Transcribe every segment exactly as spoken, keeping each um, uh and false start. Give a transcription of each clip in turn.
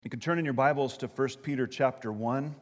You can turn in your Bibles to First Peter chapter one.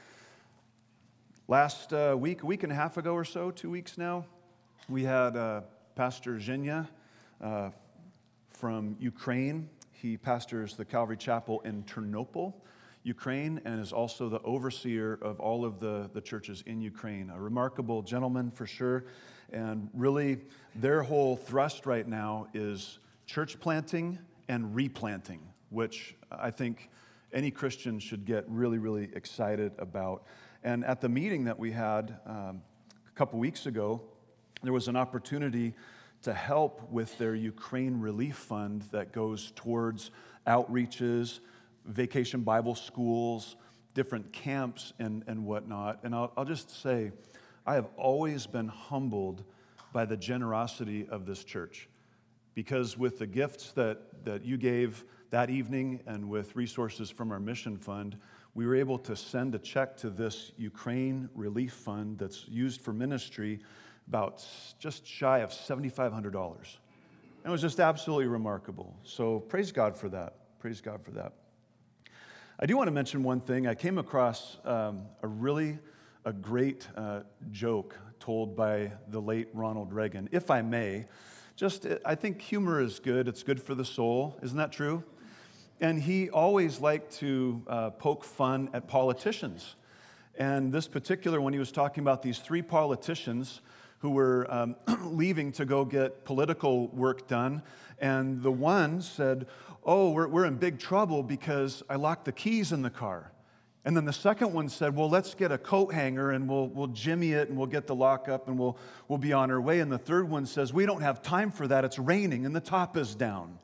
Last uh, week, a week and a half ago or so, two weeks now, we had uh, Pastor Zhenya uh, from Ukraine. He pastors the Calvary Chapel in Ternopil, Ukraine, and is also the overseer of all of the, the churches in Ukraine. A remarkable gentleman for sure, and really their whole thrust right now is church planting and replanting, which I think any Christian should get really, really excited about. And at the meeting that we had um, a couple weeks ago, there was an opportunity to help with their Ukraine Relief Fund that goes towards outreaches, vacation Bible schools, different camps, and, and whatnot. And I'll, I'll just say, I have always been humbled by the generosity of this church. Because with the gifts that, that you gave that evening and with resources from our mission fund, we were able to send a check to this Ukraine Relief Fund that's used for ministry about just shy of seven thousand five hundred dollars. And it was just absolutely remarkable. So praise God for that. Praise God for that. I do want to mention one thing. I came across um, a really a great uh, joke told by the late Ronald Reagan, if I may. Just, I think humor is good. It's good for the soul. Isn't that true? And he always liked to uh, poke fun at politicians. And this particular one, he was talking about these three politicians who were um, leaving to go get political work done. And the one said, oh, we're, we're in big trouble because I locked the keys in the car. And then the second one said, well, let's get a coat hanger and we'll we'll jimmy it and we'll get the lock up and we'll we'll be on our way. And the third one says, we don't have time for that. It's raining and the top is down.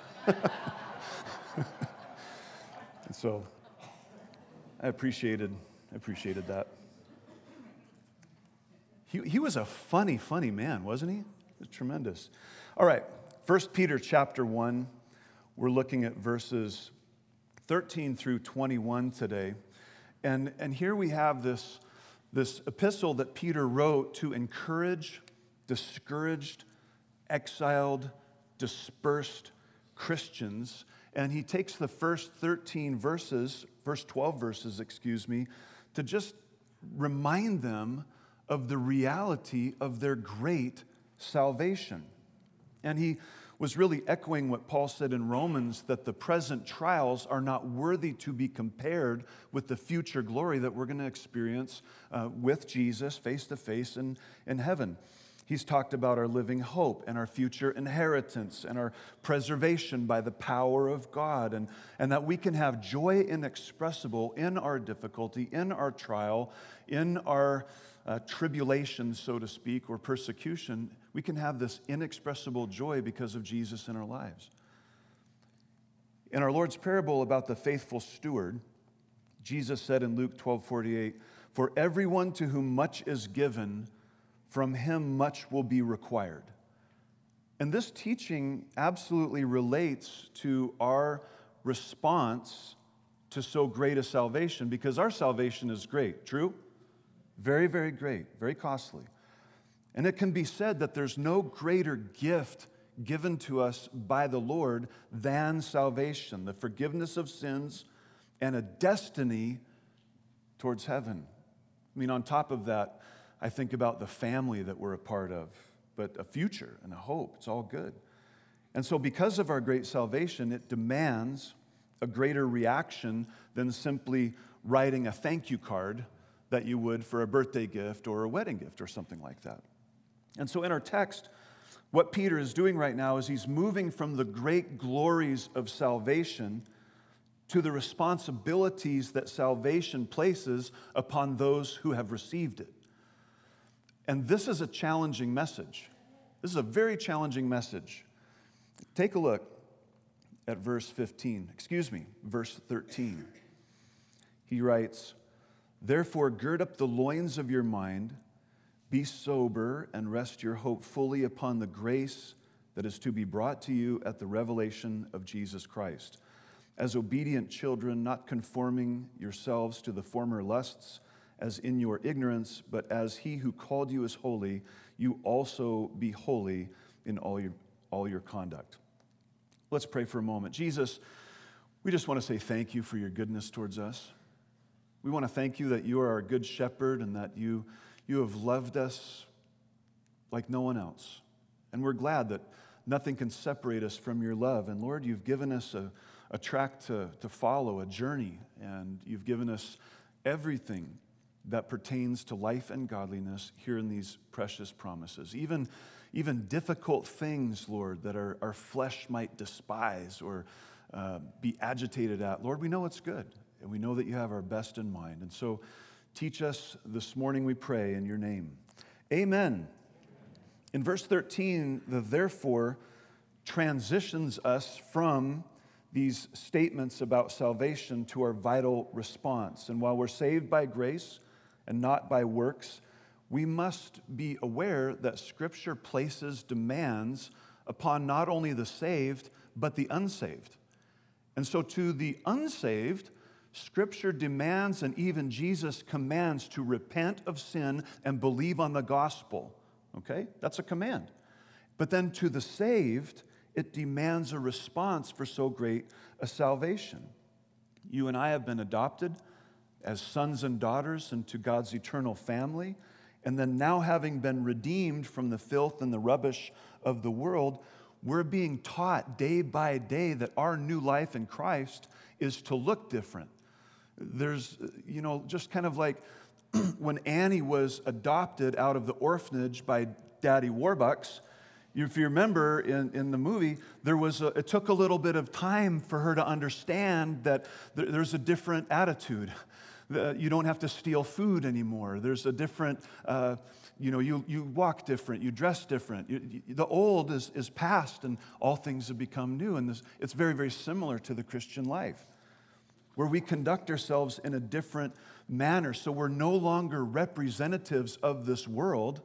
And so I appreciated appreciated that. He he was a funny, funny man, wasn't he? It was tremendous. All right, First Peter chapter one. We're looking at verses thirteen through twenty-one today. And, and here we have this, this epistle that Peter wrote to encourage discouraged, exiled, dispersed Christians. And he takes the first thirteen verses, first twelve verses, excuse me, to just remind them of the reality of their great salvation. And he was really echoing what Paul said in Romans, that the present trials are not worthy to be compared with the future glory that we're going to experience uh, with Jesus face to face in, in heaven. He's talked about our living hope and our future inheritance and our preservation by the power of God, and, and that we can have joy inexpressible in our difficulty, in our trial, in our uh, tribulation, so to speak, or persecution. We can have this inexpressible joy because of Jesus in our lives. In our Lord's parable about the faithful steward, Jesus said in Luke twelve forty-eight, for everyone to whom much is given, from him much will be required. And this teaching absolutely relates to our response to so great a salvation, because our salvation is great, true? Very, very great, very costly. And it can be said that there's no greater gift given to us by the Lord than salvation, the forgiveness of sins, and a destiny towards heaven. I mean, on top of that, I think about the family that we're a part of, but a future and a hope. It's all good. And so because of our great salvation, it demands a greater reaction than simply writing a thank you card that you would for a birthday gift or a wedding gift or something like that. And so in our text, what Peter is doing right now is he's moving from the great glories of salvation to the responsibilities that salvation places upon those who have received it. And this is a challenging message. This is a very challenging message. Take a look at verse fifteen, excuse me, verse thirteen. He writes, therefore gird up the loins of your mind, be sober, and rest your hope fully upon the grace that is to be brought to you at the revelation of Jesus Christ. As obedient children, not conforming yourselves to the former lusts, as in your ignorance, but as he who called you is holy, you also be holy in all your, all your conduct. Let's pray for a moment. Jesus, We just want to say thank you for your goodness towards us. We want to thank you that you are our good shepherd and that you, you have loved us like no one else. And we're glad that nothing can separate us from your love. And Lord, you've given us a, a track to, to follow, a journey, and you've given us everything that pertains to life and godliness here in these precious promises. Even, even difficult things, Lord, that our, our flesh might despise or uh, be agitated at. Lord, we know it's good, and we know that you have our best in mind. And so teach us this morning, we pray, in your name. Amen. In verse thirteen, the therefore transitions us from these statements about salvation to our vital response. And while we're saved by grace and not by works, we must be aware that Scripture places demands upon not only the saved, but the unsaved. And so to the unsaved, Scripture demands and even Jesus commands to repent of sin and believe on the gospel. Okay? That's a command. But then to the saved, it demands a response for so great a salvation. You and I have been adopted as sons and daughters into God's eternal family, and then now having been redeemed from the filth and the rubbish of the world, we're being taught day by day that our new life in Christ is to look different. There's, you know, just kind of like when Annie was adopted out of the orphanage by Daddy Warbucks, if you remember in, in the movie, there was a, it took a little bit of time for her to understand that there, there's a different attitude. The, you don't have to steal food anymore. There's a different, uh, you know, you, you walk different, you dress different. You, you, the old is, is past and all things have become new. And this, it's very, very similar to the Christian life, where we conduct ourselves in a different manner. So we're no longer representatives of this world.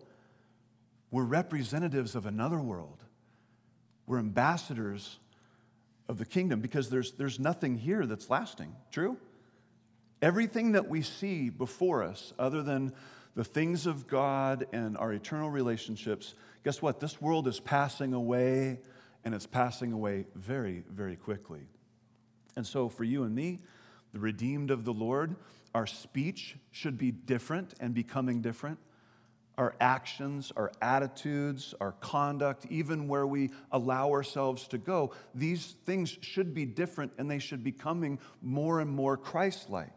We're representatives of another world. We're ambassadors of the kingdom because there's, there's nothing here that's lasting. True? Everything that we see before us, other than the things of God and our eternal relationships, guess what? This world is passing away, and it's passing away very, very quickly. And so for you and me, the redeemed of the Lord, our speech should be different and becoming different. Our actions, our attitudes, our conduct, even where we allow ourselves to go, these things should be different and they should be becoming more and more Christ-like.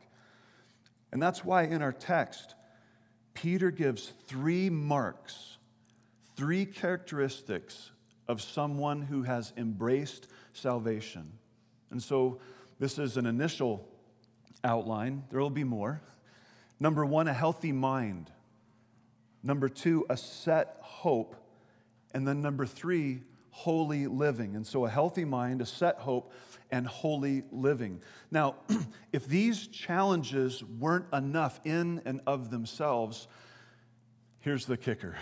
And that's why in our text, Peter gives three marks, three characteristics of someone who has embraced salvation. And so this is an initial outline. There will be more. Number one, a healthy mind. Number two, a set hope. And then number three, holy living. And so a healthy mind, a set hope, and holy living. Now, if these challenges weren't enough in and of themselves, here's the kicker.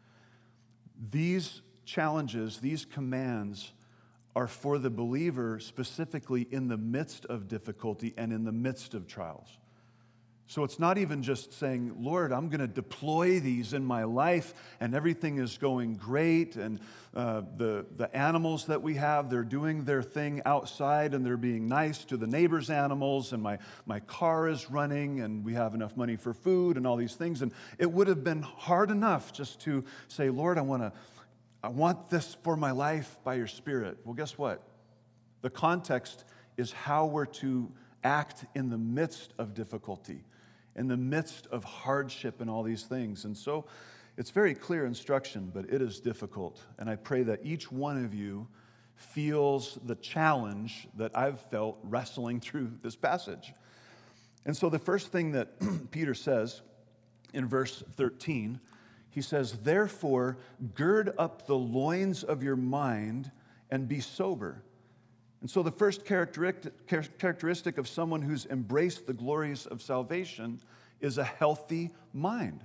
These challenges, these commands are for the believer specifically in the midst of difficulty and in the midst of trials. So it's not even just saying, Lord, I'm going to deploy these in my life and everything is going great and uh, the, the animals that we have, they're doing their thing outside and they're being nice to the neighbor's animals and my, my car is running and we have enough money for food and all these things. And it would have been hard enough just to say, Lord, I want to, I want this for my life by your Spirit. Well, guess what? The context is how we're to act in the midst of difficulty, in the midst of hardship and all these things. And so it's very clear instruction, but it is difficult. And I pray that each one of you feels the challenge that I've felt wrestling through this passage. And so the first thing that Peter says in verse thirteen, he says, therefore, gird up the loins of your mind and be sober. And so the first characteristic of someone who's embraced the glories of salvation is a healthy mind.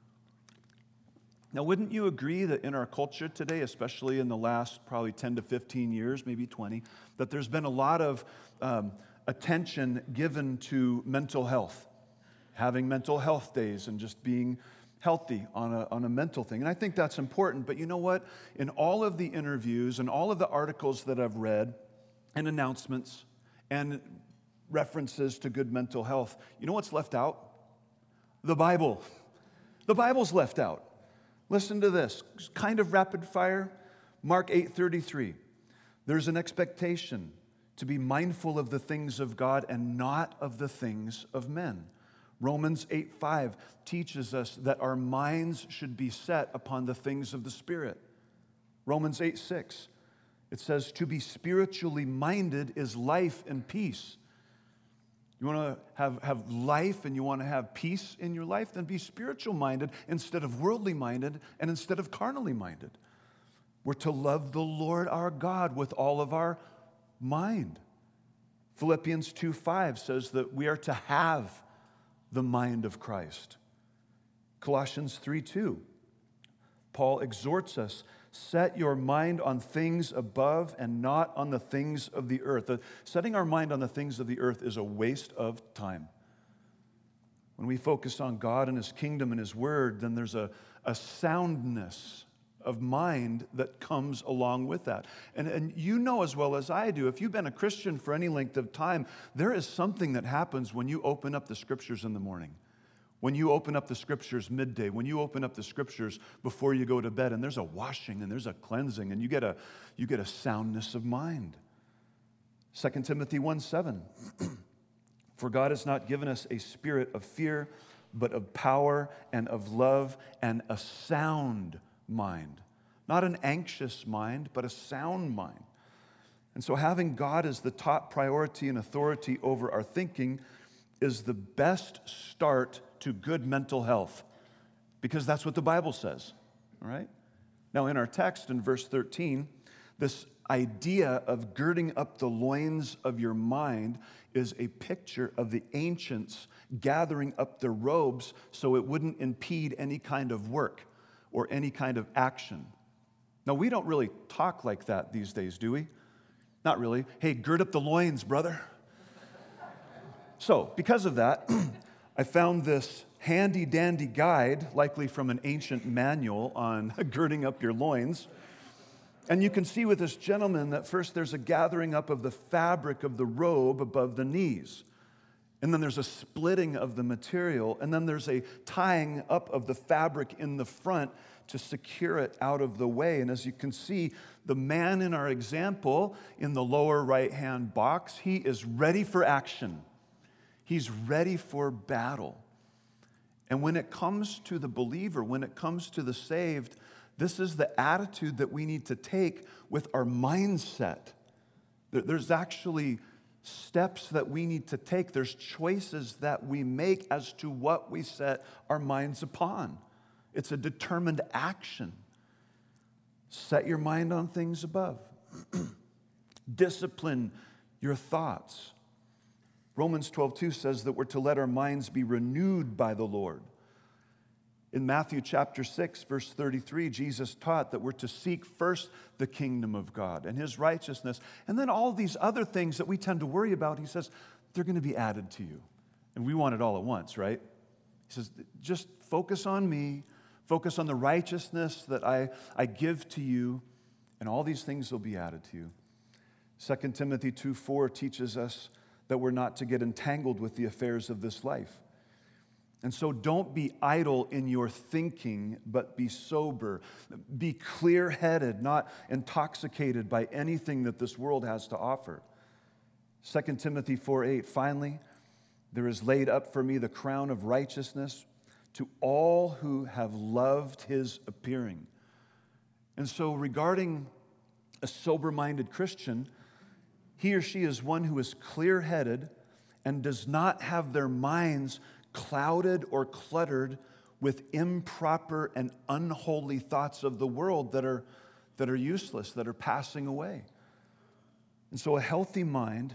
Now, wouldn't you agree that in our culture today, especially in the last probably ten to fifteen years, maybe twenty, that there's been a lot of um, attention given to mental health, having mental health days and just being healthy on a, on a mental thing. And I think that's important. But you know what? In all of the interviews and all of the articles that I've read, and announcements, and references to good mental health. You know what's left out? The Bible. The Bible's left out. Listen to this, kind of rapid fire. Mark eight thirty-three. There's an expectation to be mindful of the things of God and not of the things of men. Romans eight five teaches us that our minds should be set upon the things of the Spirit. Romans eight six, it says, to be spiritually minded is life and peace. You want to have, have life and you want to have peace in your life? Then be spiritual minded instead of worldly minded and instead of carnally minded. We're to love the Lord our God with all of our mind. Philippians two five says that we are to have the mind of Christ. Colossians three two, Paul exhorts us, set your mind on things above and not on the things of the earth. The, setting our mind on the things of the earth is a waste of time. When we focus on God and His kingdom and His word, then there's a, a soundness of mind that comes along with that. And, and you know as well as I do, if you've been a Christian for any length of time, there is something that happens when you open up the Scriptures in the morning, when you open up the Scriptures midday, when you open up the Scriptures before you go to bed, and there's a washing and there's a cleansing, and you get a, you get a soundness of mind. Second Timothy one seven, for God has not given us a spirit of fear, but of power and of love and a sound mind. Not an anxious mind, but a sound mind. And so having God as the top priority and authority over our thinking is the best start to good mental health, because that's what the Bible says, all right? Now in our text in verse thirteen, this idea of girding up the loins of your mind is a picture of the ancients gathering up their robes so it wouldn't impede any kind of work or any kind of action. Now, we don't really talk like that these days, do we? Not really. Hey, gird up the loins, brother. So, because of that, I found this handy-dandy guide, likely from an ancient manual on girding up your loins. And you can see with this gentleman that first there's a gathering up of the fabric of the robe above the knees. And then there's a splitting of the material, and then there's a tying up of the fabric in the front to secure it out of the way. And as you can see, the man in our example in the lower right-hand box, he is ready for action. He's ready for battle. And when it comes to the believer, when it comes to the saved, this is the attitude that we need to take with our mindset. There's actually steps that we need to take. There's choices that we make as to what we set our minds upon. It's a determined action. Set your mind on things above. Discipline your thoughts. Romans twelve two says that we're to let our minds be renewed by the Lord. In Matthew chapter six, verse thirty-three, Jesus taught that we're to seek first the kingdom of God and His righteousness. And then all these other things that we tend to worry about, He says, they're going to be added to you. And we want it all at once, right? He says, just focus on me, focus on the righteousness that I, I give to you, and all these things will be added to you. Second Timothy two four teaches us that we're not to get entangled with the affairs of this life. And so don't be idle in your thinking, but be sober. Be clear-headed, not intoxicated by anything that this world has to offer. Second Timothy four eight, finally, there is laid up for me the crown of righteousness to all who have loved His appearing. And so regarding a sober-minded Christian, he or she is one who is clear-headed and does not have their minds clouded or cluttered with improper and unholy thoughts of the world that are, that are useless, that are passing away. And so a healthy mind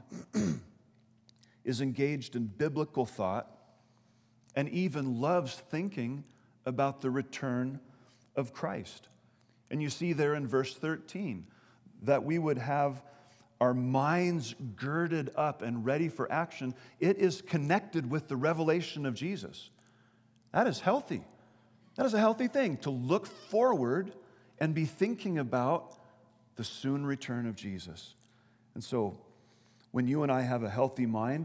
is engaged in biblical thought and even loves thinking about the return of Christ. And you see there in verse thirteen that we would have our minds girded up and ready for action. It is connected with the revelation of Jesus. That is healthy. That is a healthy thing, to look forward and be thinking about the soon return of Jesus. And so When you and I have a healthy mind,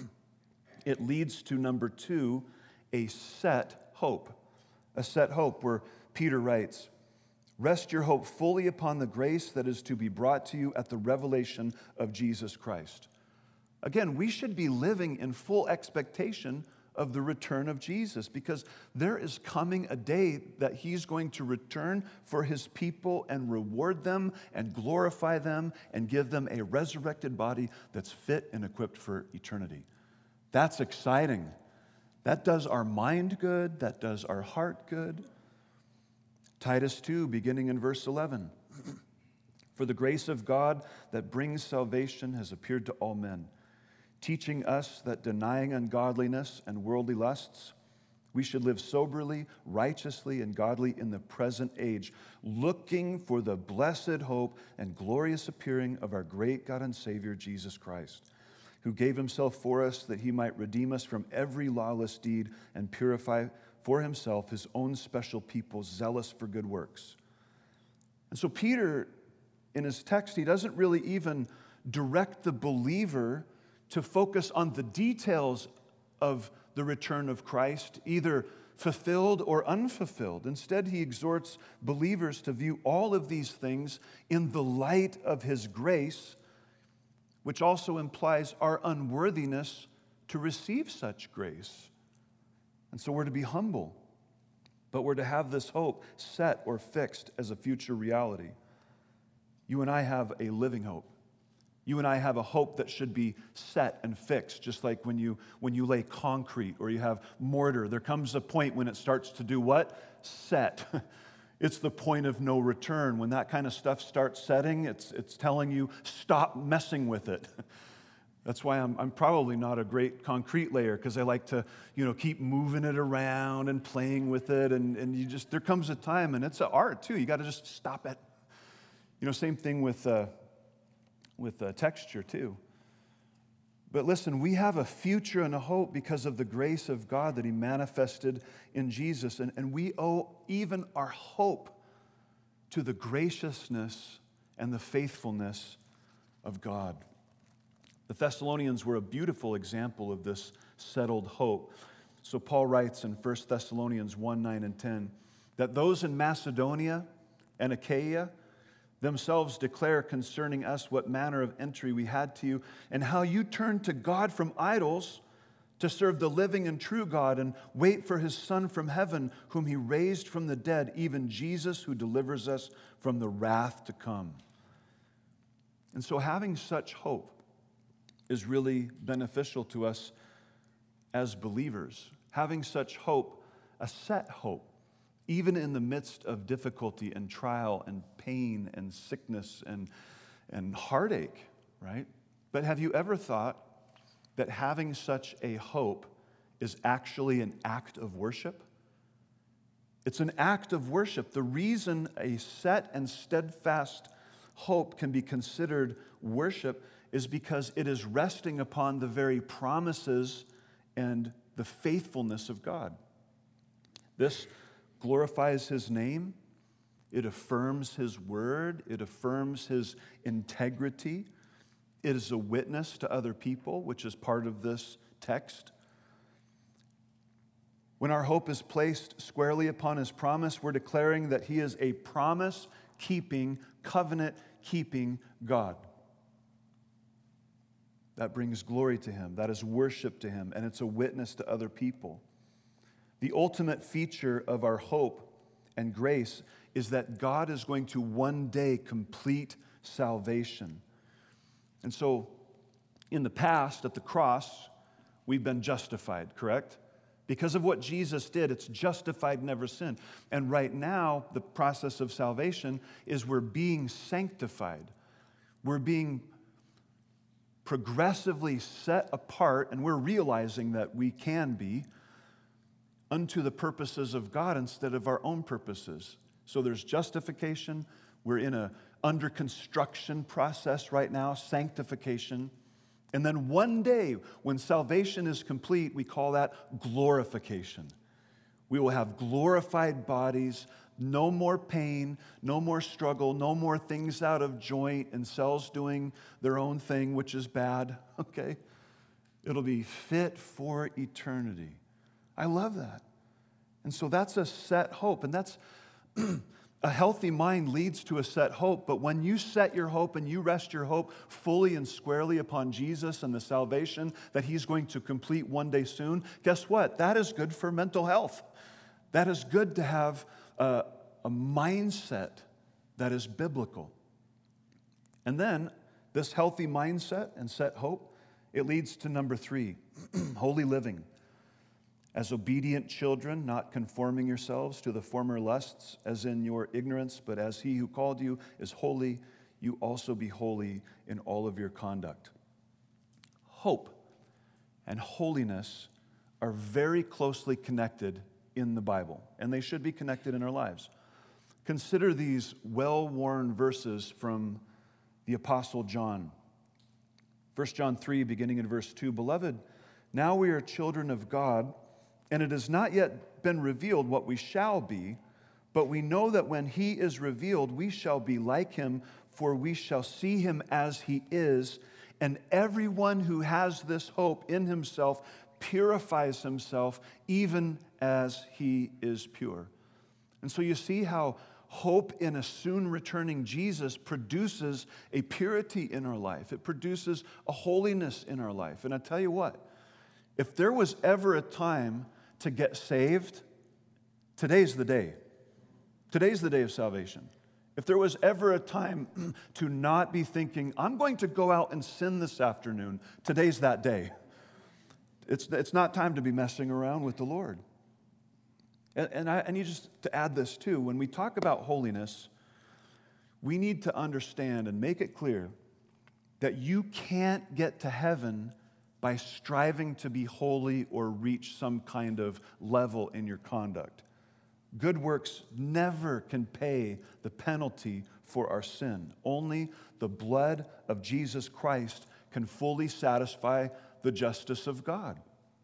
it leads to number two, a set hope. A set hope where Peter writes, rest your hope fully upon the grace that is to be brought to you at the revelation of Jesus Christ. Again, we should be living in full expectation of the return of Jesus, because there is coming a day that he's going to return for his people and reward them and glorify them and give them a resurrected body that's fit and equipped for eternity. That's exciting. That does our mind good. That does our heart good. Titus two, beginning in verse eleven. For the grace of God that brings salvation has appeared to all men, teaching us that denying ungodliness and worldly lusts, we should live soberly, righteously, and godly in the present age, looking for the blessed hope and glorious appearing of our great God and Savior, Jesus Christ, who gave himself for us that he might redeem us from every lawless deed and purify for himself his own special people, zealous for good works. And so Peter, in his text, he doesn't really even direct the believer to focus on the details of the return of Christ, either fulfilled or unfulfilled. Instead, he exhorts believers to view all of these things in the light of his grace, which also implies our unworthiness to receive such grace. And so we're to be humble, but we're to have this hope set or fixed as a future reality. You and I have a living hope. You and I have a hope that should be set and fixed, just like when you when you lay concrete or you have mortar. There comes a point when it starts to do what? Set. It's the point of no return. When that kind of stuff starts setting, it's it's telling you, stop messing with it. That's why I'm I'm probably not a great concrete layer, because I like to, you know, keep moving it around and playing with it, and, and you just, there comes a time, and it's an art too. You got to just stop it. You know, same thing with uh, with uh, texture too. But listen, we have a future and a hope because of the grace of God that he manifested in Jesus. And, and we owe even our hope to the graciousness and the faithfulness of God. The Thessalonians were a beautiful example of this settled hope. So Paul writes in First Thessalonians one, nine, and ten, that those in Macedonia and Achaia themselves declare concerning us what manner of entry we had to you, and how you turned to God from idols to serve the living and true God, and wait for his Son from heaven, whom he raised from the dead, even Jesus, who delivers us from the wrath to come. And so having such hope is really beneficial to us as believers. Having such hope, a set hope, even in the midst of difficulty and trial and pain and sickness and, and heartache, right? But have you ever thought that having such a hope is actually an act of worship? It's an act of worship. The reason a set and steadfast hope can be considered worship is because it is resting upon the very promises and the faithfulness of God. This glorifies his name. It affirms his word. It affirms his integrity. It is a witness to other people, which is part of this text. When our hope is placed squarely upon his promise, we're declaring that he is a promise-keeping, covenant-keeping God. That brings glory to him. That is worship to him, and it's a witness to other people. The ultimate feature of our hope and grace is that God is going to one day complete salvation. And so, in the past, at the cross, we've been justified, correct? Because of what Jesus did, it's justified, never sinned. And right now, the process of salvation is we're being sanctified. We're being progressively set apart, and we're realizing that we can be unto the purposes of God instead of our own purposes. So there's justification. We're in a under construction process right now, sanctification. And then one day, when salvation is complete, we call that glorification. We will have glorified bodies. no more pain, no more struggle, no more things out of joint and cells doing their own thing, which is bad, okay? It'll be fit for eternity. I love that. And so that's a set hope, and that's a healthy mind leads to a set hope, but when you set your hope and you rest your hope fully and squarely upon Jesus and the salvation that He's going to complete one day soon, guess what? That is good for mental health. That is good to have a, a mindset that is biblical. And then this healthy mindset and set hope, it leads to number three, holy living. As obedient children, not conforming yourselves to the former lusts as in your ignorance, but as He who called you is holy, you also be holy in all of your conduct. Hope and holiness are very closely connected in the Bible, and they should be connected in our lives. Consider these well-worn verses from the Apostle John. First John three, beginning in verse two, Beloved, now we are children of God, and it has not yet been revealed what we shall be, but we know that when He is revealed, we shall be like Him, for we shall see Him as He is. And everyone who has this hope in himself purifies himself, even as He is pure. And so you see how hope in a soon returning Jesus produces a purity in our life. It produces a holiness in our life. And I tell you what, if there was ever a time to get saved, today's the day. Today's the day of salvation. If there was ever a time to not be thinking, I'm going to go out and sin this afternoon, today's that day. It's, it's not time to be messing around with the Lord. And, and I, I need just to add this too. When we talk about holiness, we need to understand and make it clear that you can't get to heaven by striving to be holy or reach some kind of level in your conduct. Good works never can pay the penalty for our sin. Only the blood of Jesus Christ can fully satisfy the justice of God.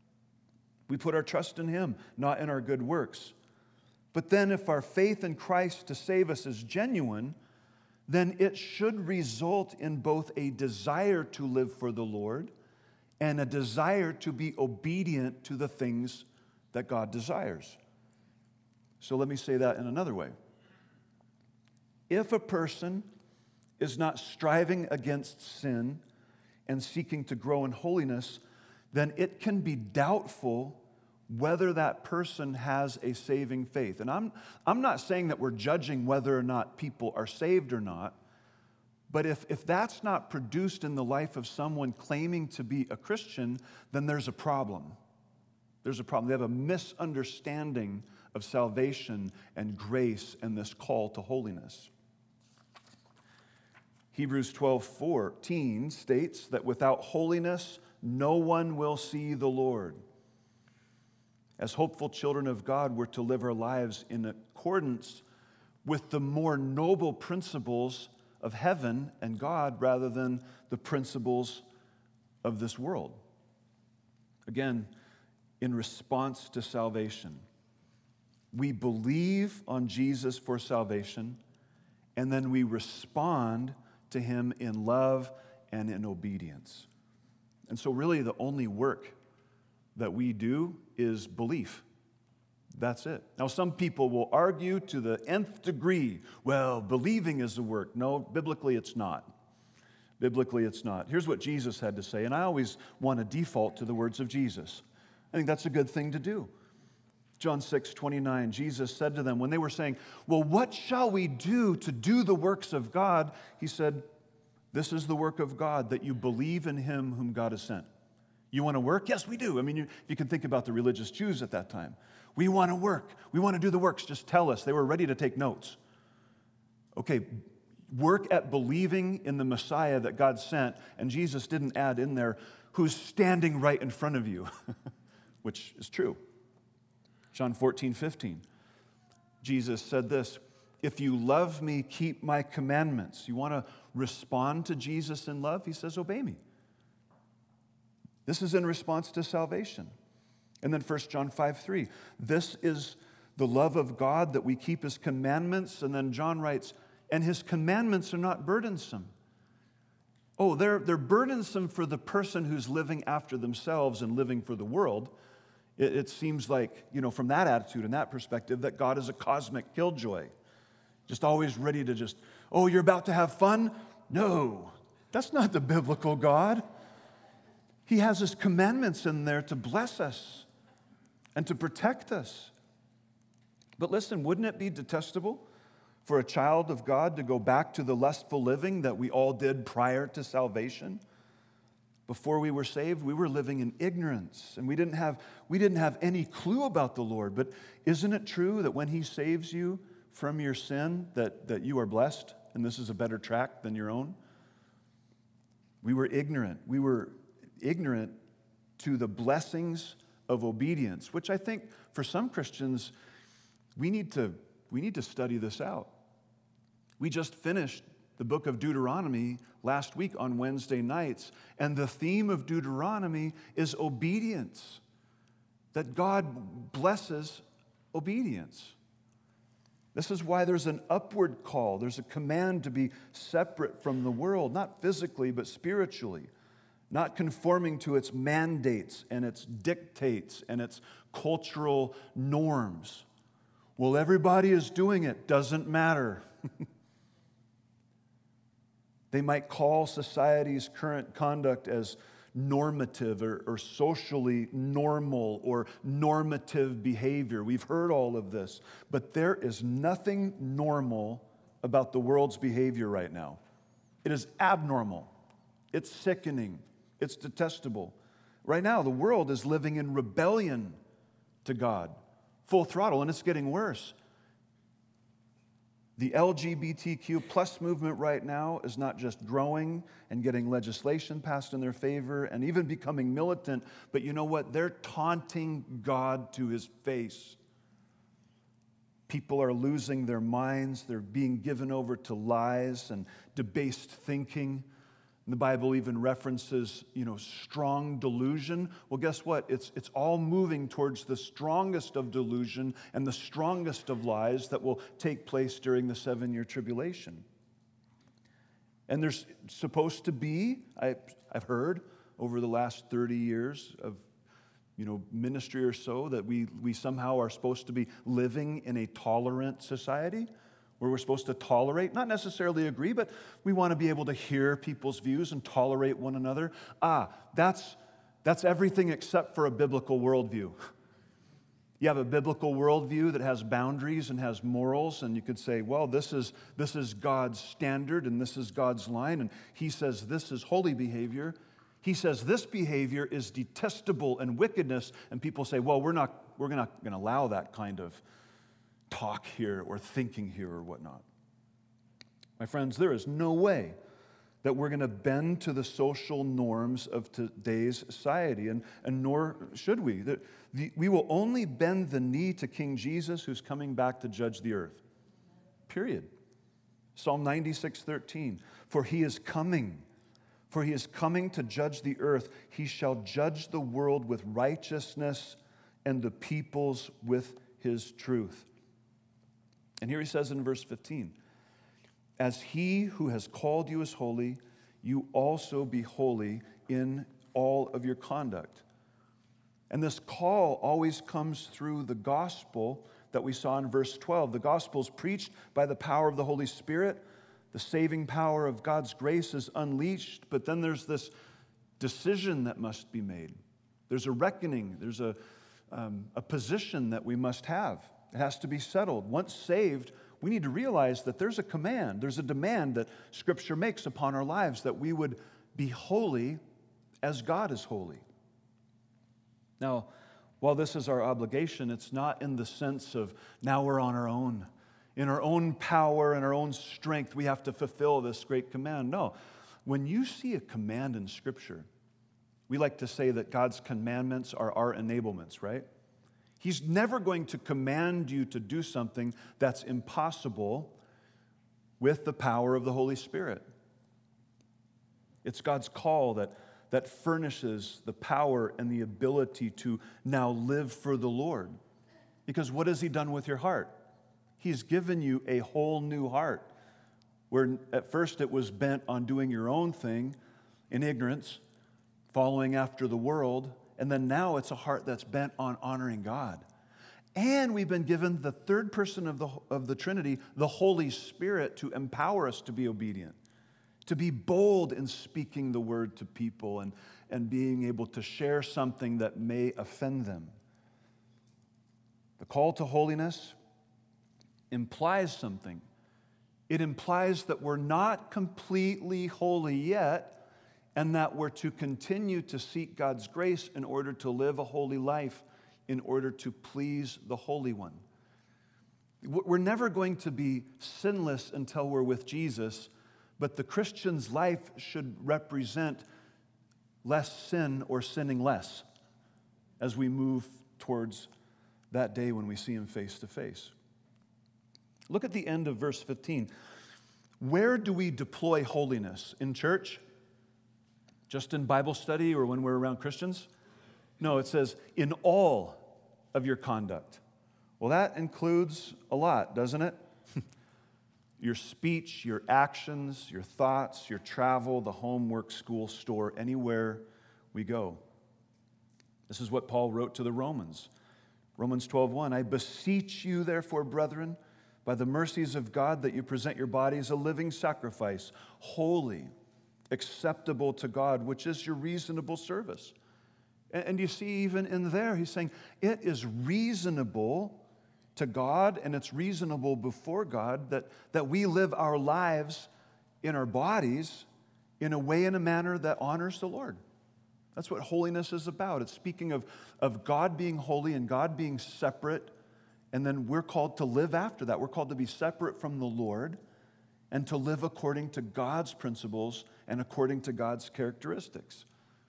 We put our trust in Him, not in our good works. But then if our faith in Christ to save us is genuine, then it should result in both a desire to live for the Lord and a desire to be obedient to the things that God desires. So let me say that in another way. If a person is not striving against sin and seeking to grow in holiness, then it can be doubtful whether that person has a saving faith. And I'm, I'm not saying that we're judging whether or not people are saved or not, but if, if that's not produced in the life of someone claiming to be a Christian, then there's a problem. There's a problem. They have a misunderstanding of salvation and grace and this call to holiness. Hebrews twelve fourteen states that without holiness, no one will see the Lord. As hopeful children of God, we're to live our lives in accordance with the more noble principles of heaven and God rather than the principles of this world. Again, in response to salvation, we believe on Jesus for salvation, and then we respond to Him in love and in obedience. And so really the only work that we do is belief. That's it. Now, some people will argue to the nth degree, well, believing is the work. No, biblically it's not. Biblically it's not. Here's what Jesus had to say, and I always want to default to the words of Jesus. I think that's a good thing to do. John six twenty-nine, Jesus said to them, when they were saying, well, what shall we do to do the works of God? He said, this is the work of God, that you believe in Him whom God has sent. You want to work? Yes, we do. I mean, you, you can think about the religious Jews at that time. We want to work. We want to do the works. Just tell us. They were ready to take notes. Okay, work at believing in the Messiah that God sent, and Jesus didn't add in there, who's standing right in front of you, which is true. John fourteen fifteen, Jesus said this, if you love me, keep my commandments. You want to respond to Jesus in love? He says, obey me. This is in response to salvation. And then First John five three, this is the love of God, that we keep his commandments. And then John writes, and his commandments are not burdensome. Oh, they're, they're burdensome for the person who's living after themselves and living for the world. It, it seems like, you know, from that attitude and that perspective, that God is a cosmic killjoy. Just always ready to just, oh, you're about to have fun? No, that's not the biblical God. He has his commandments in there to bless us and to protect us. But listen, wouldn't it be detestable for a child of God to go back to the lustful living that we all did prior to salvation? Before we were saved, we were living in ignorance, and we didn't have, we didn't have any clue about the Lord. But isn't it true that when he saves you from your sin, that, that you are blessed, and this is a better track than your own? We were ignorant. We were ignorant to the blessings of obedience, which I think for some Christians, we need to, we need to study this out. We just finished the book of Deuteronomy last week on Wednesday nights, and the theme of Deuteronomy is obedience, that God blesses obedience. This is why there's an upward call. There's a command to be separate from the world, not physically, but spiritually, not conforming to its mandates and its dictates and its cultural norms. Well, everybody is doing it. Doesn't matter. They might call society's current conduct as normative or, or socially normal or normative behavior. We've heard all of this, but there is nothing normal about the world's behavior right now. It is abnormal. It's sickening. It's detestable. Right now, the world is living in rebellion to God, full throttle, and it's getting worse. The L G B T Q plus movement right now is not just growing and getting legislation passed in their favor and even becoming militant, but you know what? They're taunting God to his face. People are losing their minds. They're being given over to lies and debased thinking. The Bible even references, you know, strong delusion. Well, guess what? It's, it's all moving towards the strongest of delusion and the strongest of lies that will take place during the seven-year tribulation. And there's supposed to be, I, I've heard over the last thirty years of, you know, ministry or so, that we, we somehow are supposed to be living in a tolerant society, where we're supposed to tolerate, not necessarily agree, but we want to be able to hear people's views and tolerate one another. Ah, that's, that's everything except for a biblical worldview. You have a biblical worldview that has boundaries and has morals, and you could say, well, this is, this is God's standard and this is God's line, and he says this is holy behavior. He says this behavior is detestable and wickedness, and people say, well, we're not, we're not going to allow that kind of talk here or thinking here or whatnot. My friends, there is no way that we're going to bend to the social norms of today's society, and, and nor should we. The, the, we will only bend the knee to King Jesus, who's coming back to judge the earth. Period. Psalm ninety-six thirteen, for he is coming, for he is coming to judge the earth. He shall judge the world with righteousness and the peoples with his truth. And here he says in verse fifteen, as he who has called you is holy, you also be holy in all of your conduct. And this call always comes through the gospel that we saw in verse twelve. The gospel is preached by the power of the Holy Spirit. The saving power of God's grace is unleashed, but then there's this decision that must be made. There's a reckoning. There's a, um, a position that we must have. It has to be settled. Once saved, we need to realize that there's a command, there's a demand that Scripture makes upon our lives that we would be holy as God is holy. Now, while this is our obligation, it's not in the sense of now we're on our own. In our own power and our own strength, we have to fulfill this great command. No. When you see a command in Scripture, we like to say that God's commandments are our enablements, right? He's never going to command you to do something that's impossible with the power of the Holy Spirit. It's God's call that, that furnishes the power and the ability to now live for the Lord. Because what has he done with your heart? He's given you a whole new heart, where at first it was bent on doing your own thing in ignorance, following after the world, and then now it's a heart that's bent on honoring God. And we've been given the third person of the, of the Trinity, the Holy Spirit, to empower us to be obedient, to be bold in speaking the word to people and, and being able to share something that may offend them. The call to holiness implies something. It implies that we're not completely holy yet, and that we're to continue to seek God's grace in order to live a holy life, in order to please the Holy One. We're never going to be sinless until we're with Jesus, but the Christian's life should represent less sin or sinning less as we move towards that day when we see him face to face. Look at the end of verse fifteen. Where do we deploy holiness? In church? Just in Bible study or when we're around Christians? No, it says, in all of your conduct. Well, that includes a lot, doesn't it? Your speech, your actions, your thoughts, your travel, the home, work, school, store, anywhere we go. This is what Paul wrote to the Romans. Romans twelve one, I beseech you, therefore, brethren, by the mercies of God, that you present your bodies a living sacrifice, holy, acceptable to God, which is your reasonable service. And you see, even in there, he's saying it is reasonable to God and it's reasonable before God that, that we live our lives in our bodies in a way, in a manner that honors the Lord. That's what holiness is about. It's speaking of, of God being holy and God being separate, and then we're called to live after that. We're called to be separate from the Lord and to live according to God's principles and according to God's characteristics.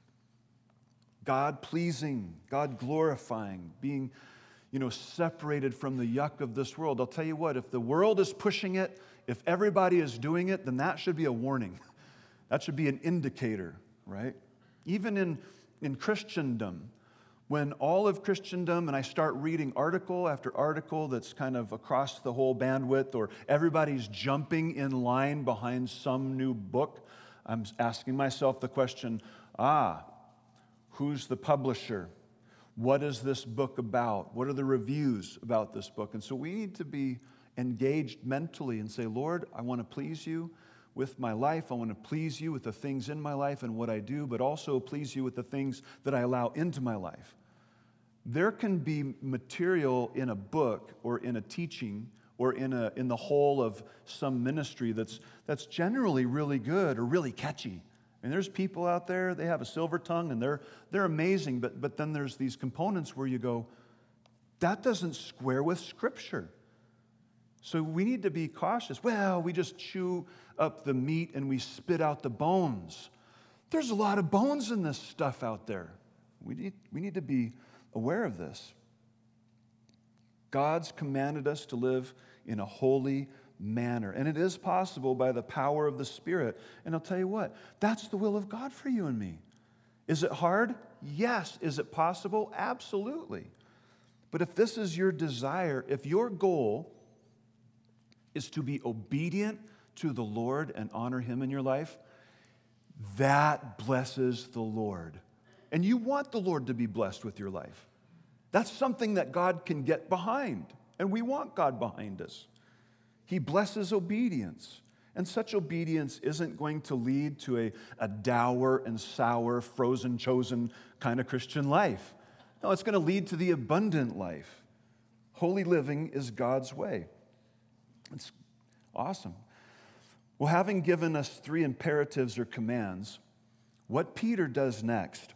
God-pleasing, God-glorifying, being, you know, separated from the yuck of this world. I'll tell you what, if the world is pushing it, if everybody is doing it, then that should be a warning. That should be an indicator, right? Even in, in Christendom, when all of Christendom, and I start reading article after article that's kind of across the whole bandwidth, or everybody's jumping in line behind some new book, I'm asking myself the question, ah, who's the publisher? What is this book about? What are the reviews about this book? And so we need to be engaged mentally and say, Lord, I want to please you with my life. I want to please you with the things in my life and what I do, but also please you with the things that I allow into my life. There can be material in a book or in a teaching or in a in the whole of some ministry that's that's generally really good or really catchy. And there's people out there, they have a silver tongue and they're they're amazing, but but then there's these components where you go, that doesn't square with Scripture. So we need to be cautious. Well, we just chew up the meat and we spit out the bones. There's a lot of bones in this stuff out there. We need, we need to be aware of this. God's commanded us to live in a holy manner, and it is possible by the power of the Spirit. And I'll tell you what, that's the will of God for you and me. Is it hard? Yes. Is it possible? Absolutely. But if this is your desire, if your goal is to be obedient to the Lord and honor Him in your life, that blesses the Lord. And you want the Lord to be blessed with your life. That's something that God can get behind, and we want God behind us. He blesses obedience, and such obedience isn't going to lead to a, a dour and sour, frozen, chosen kind of Christian life. No, it's going to lead to the abundant life. Holy living is God's way. It's awesome. Well, having given us three imperatives or commands, what Peter does next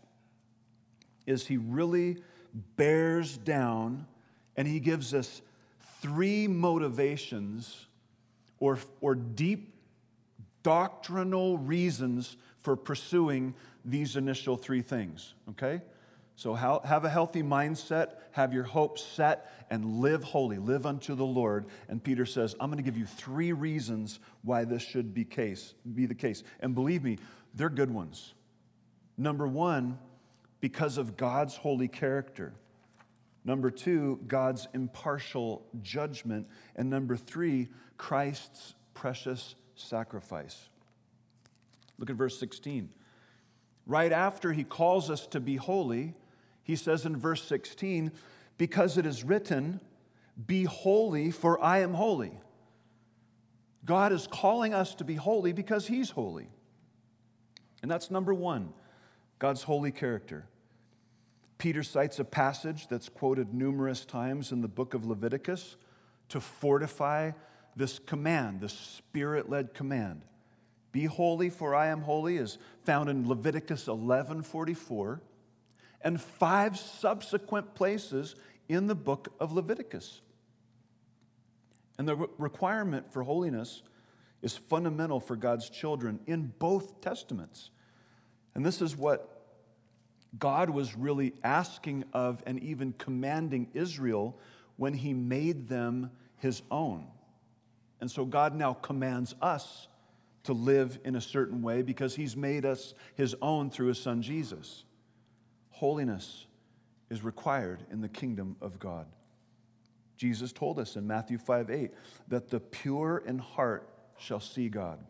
is he really bears down and he gives us three motivations or, or deep doctrinal reasons for pursuing these initial three things, okay? So how, have a healthy mindset, have your hope set, and live holy, live unto the Lord. And Peter says, I'm going to give you three reasons why this should be, case, be the case. And believe me, they're good ones. Number one, because of God's holy character. Number two, God's impartial judgment. And number three, Christ's precious sacrifice. Look at verse sixteen. Right after he calls us to be holy, he says in verse sixteen, because it is written, be holy, for I am holy. God is calling us to be holy because he's holy. And that's number one, God's holy character. Peter cites a passage that's quoted numerous times in the book of Leviticus to fortify this command, this Spirit-led command. Be holy, for I am holy, is found in Leviticus eleven forty-four and five subsequent places in the book of Leviticus. And the re- requirement for holiness is fundamental for God's children in both testaments. And this is what God was really asking of and even commanding Israel when he made them his own. And so God now commands us to live in a certain way because he's made us his own through his son Jesus. Holiness is required in the kingdom of God. Jesus told us in Matthew five eight that the pure in heart shall see God.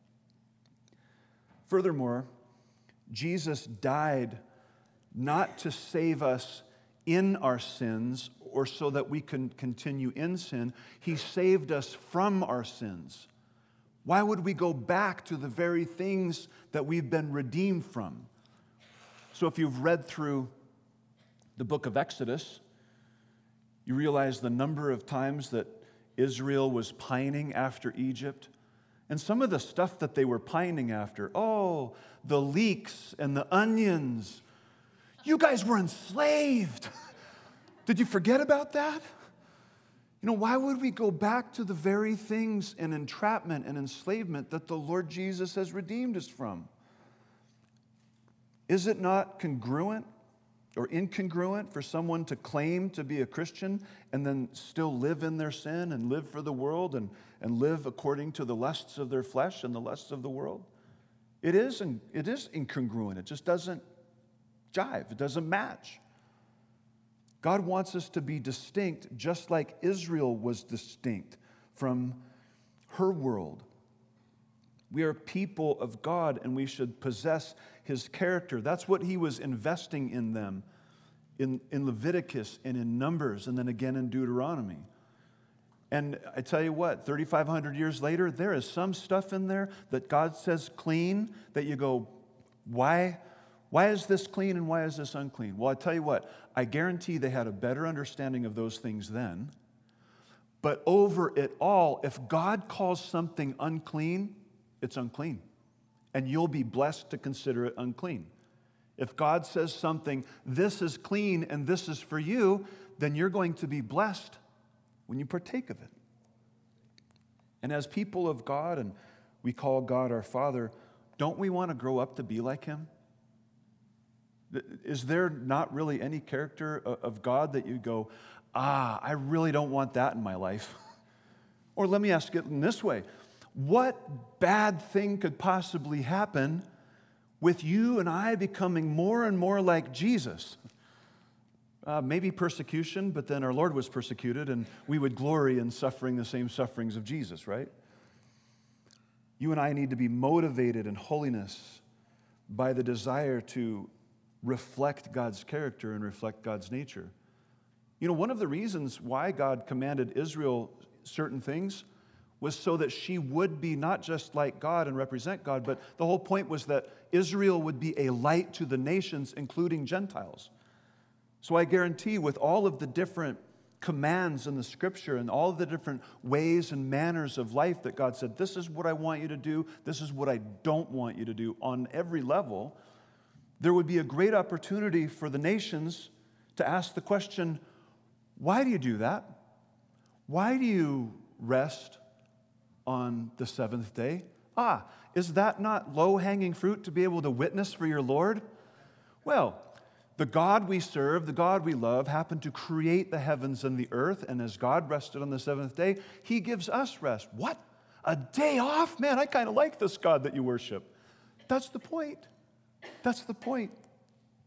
Furthermore, Jesus died not to save us in our sins or so that we can continue in sin. He saved us from our sins. Why would we go back to the very things that we've been redeemed from? So if you've read through the book of Exodus, you realize the number of times that Israel was pining after Egypt. And some of the stuff that they were pining after, oh, the leeks and the onions. You guys were enslaved. Did you forget about that? You know, why would we go back to the very things and entrapment and enslavement that the Lord Jesus has redeemed us from? Is it not congruent or incongruent for someone to claim to be a Christian and then still live in their sin and live for the world and, and live according to the lusts of their flesh and the lusts of the world? It is, it is incongruent. It just doesn't jive. It doesn't match. God wants us to be distinct just like Israel was distinct from her world. We are people of God and we should possess his character. That's what he was investing in them in, in Leviticus and in Numbers and then again in Deuteronomy. And I tell you what, thirty-five hundred years later, there is some stuff in there that God says clean that you go, why? Why is this clean and why is this unclean? Well, I tell you what, I guarantee they had a better understanding of those things then. But over it all, if God calls something unclean, it's unclean. And you'll be blessed to consider it unclean. If God says something, this is clean and this is for you, then you're going to be blessed when you partake of it. And as people of God, and we call God our Father, don't we want to grow up to be like him? Is there not really any character of God that you go, ah, I really don't want that in my life? Or let me ask it in this way. What bad thing could possibly happen with you and I becoming more and more like Jesus? Uh, maybe persecution, but then our Lord was persecuted and we would glory in suffering the same sufferings of Jesus, right? You and I need to be motivated in holiness by the desire to reflect God's character and reflect God's nature. You know, one of the reasons why God commanded Israel certain things was so that she would be not just like God and represent God, but the whole point was that Israel would be a light to the nations, including Gentiles. So I guarantee with all of the different commands in the Scripture and all of the different ways and manners of life that God said, this is what I want you to do, this is what I don't want you to do on every level, there would be a great opportunity for the nations to ask the question, why do you do that? Why do you rest on the seventh day? Ah, is that not low-hanging fruit to be able to witness for your Lord? Well, the God we serve, the God we love, happened to create the heavens and the earth, and as God rested on the seventh day, he gives us rest. What? A day off? Man, I kind of like this God that you worship. That's the point. That's the point.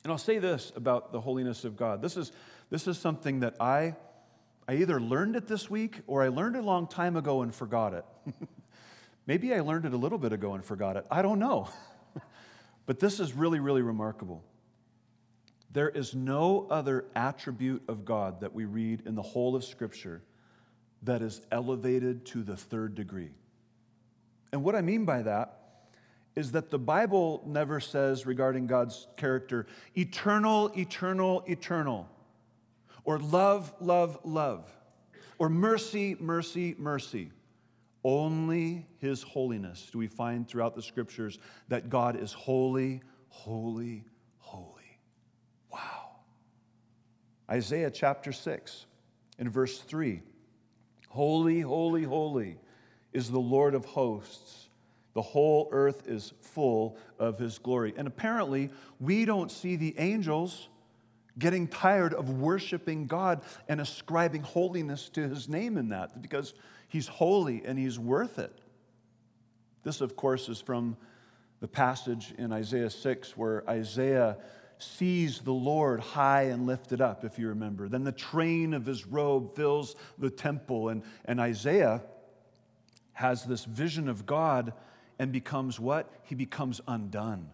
And I'll say this about the holiness of God. This is, this is something that I, I either learned it this week or I learned it a long time ago and forgot it. Maybe I learned it a little bit ago and forgot it. I don't know. But this is really, really remarkable. There is no other attribute of God that we read in the whole of Scripture that is elevated to the third degree. And what I mean by that is that the Bible never says regarding God's character, eternal, eternal, eternal, or love, love, love, or mercy, mercy, mercy. Only His holiness do we find throughout the Scriptures that God is holy, holy, holy. Wow. Isaiah chapter six, in verse three, holy, holy, holy is the Lord of hosts. The whole earth is full of His glory. And apparently, we don't see the angels getting tired of worshiping God and ascribing holiness to His name in that, because He's holy and He's worth it. This, of course, is from the passage in Isaiah six where Isaiah sees the Lord high and lifted up, if you remember. Then the train of His robe fills the temple, and, and Isaiah has this vision of God and becomes what? He becomes undone.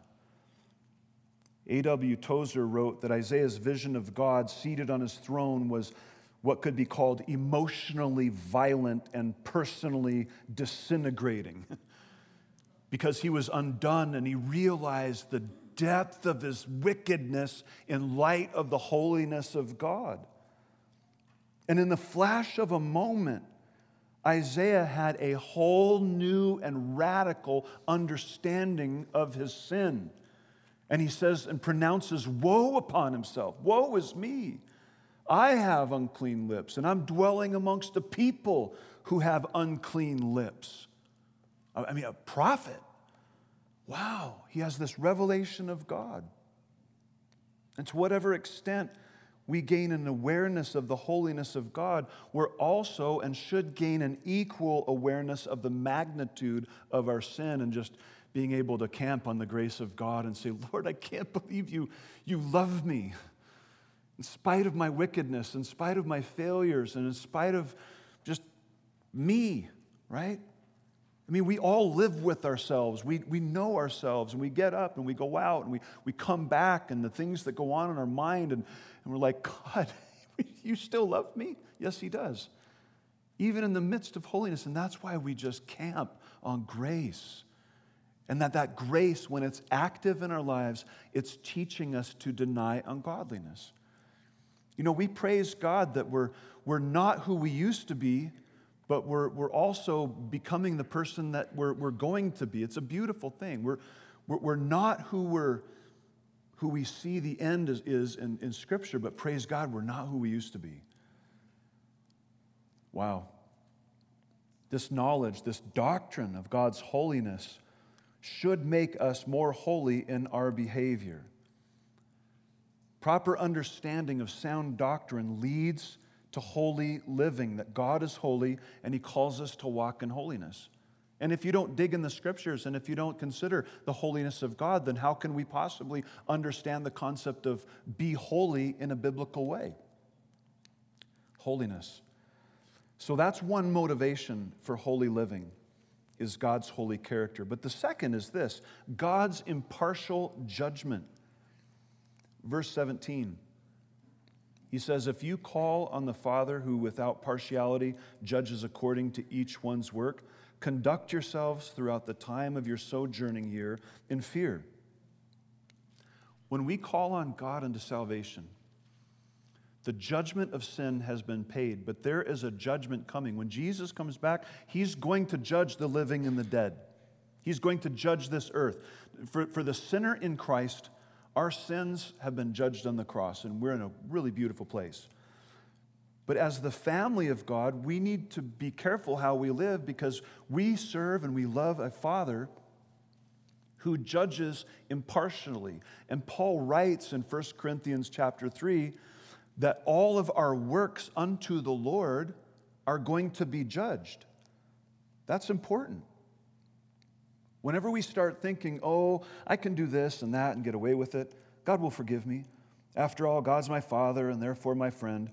A W Tozer wrote that Isaiah's vision of God seated on His throne was what could be called emotionally violent and personally disintegrating, because he was undone and he realized the depth of his wickedness in light of the holiness of God. And in the flash of a moment, Isaiah had a whole new and radical understanding of his sin. And he says and pronounces woe upon himself. Woe is me. I have unclean lips, and I'm dwelling amongst a people who have unclean lips. I mean, a prophet. Wow, he has this revelation of God. And to whatever extent we gain an awareness of the holiness of God, we're also and should gain an equal awareness of the magnitude of our sin, and just being able to camp on the grace of God and say, Lord, I can't believe you, you love me. In spite of my wickedness, in spite of my failures, and in spite of just me, right? I mean, we all live with ourselves. We, we know ourselves, and we get up and we go out and we, we come back, and the things that go on in our mind, and, and we're like, God, you still love me? Yes, He does. Even in the midst of holiness, and that's why we just camp on grace. And that that grace, when it's active in our lives, it's teaching us to deny ungodliness. You know, we praise God that we're, we're not who we used to be, but we're, we're also becoming the person that we're, we're going to be. It's a beautiful thing. We're, we're, we're not who, we're, who we see the end is, is in, in Scripture, but praise God, we're not who we used to be. Wow. This knowledge, this doctrine of God's holiness should make us more holy in our behavior. Proper understanding of sound doctrine leads to holy living, that God is holy and He calls us to walk in holiness. And if you don't dig in the Scriptures, and if you don't consider the holiness of God, then how can we possibly understand the concept of be holy in a biblical way? Holiness. So that's one motivation for holy living, is God's holy character. But the second is this: God's impartial judgment. Verse seventeen, he says, if you call on the Father who without partiality judges according to each one's work, conduct yourselves throughout the time of your sojourning here in fear. When we call on God unto salvation, the judgment of sin has been paid, but there is a judgment coming. When Jesus comes back, He's going to judge the living and the dead. He's going to judge this earth. For, for the sinner in Christ, our sins have been judged on the cross, and we're in a really beautiful place. But as the family of God, we need to be careful how we live, because we serve and we love a Father who judges impartially. And Paul writes in First Corinthians chapter three that all of our works unto the Lord are going to be judged. That's important. Whenever we start thinking, oh, I can do this and that and get away with it, God will forgive me. After all, God's my Father and therefore my friend.